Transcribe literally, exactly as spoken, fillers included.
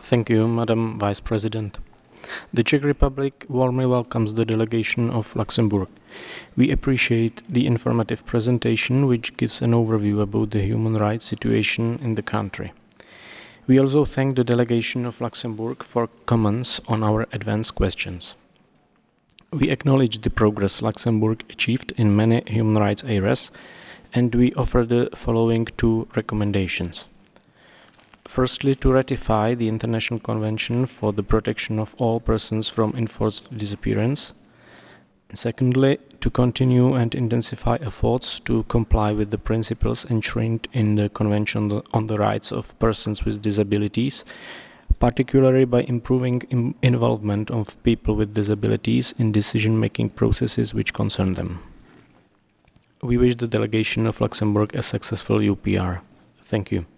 Thank you, Madam Vice President. The Czech Republic warmly welcomes the delegation of Luxembourg. We appreciate the informative presentation, which gives an overview about the human rights situation in the country. We also thank the delegation of Luxembourg for comments on our advanced questions. We acknowledge the progress Luxembourg achieved in many human rights areas, and we offer the following two recommendations. Firstly, to ratify the International Convention for the Protection of All Persons from Enforced Disappearance. Secondly, to continue and intensify efforts to comply with the principles enshrined in the Convention on the Rights of Persons with Disabilities, particularly by improving involvement of people with disabilities in decision-making processes which concern them. We wish the delegation of Luxembourg a successful U P R. Thank you.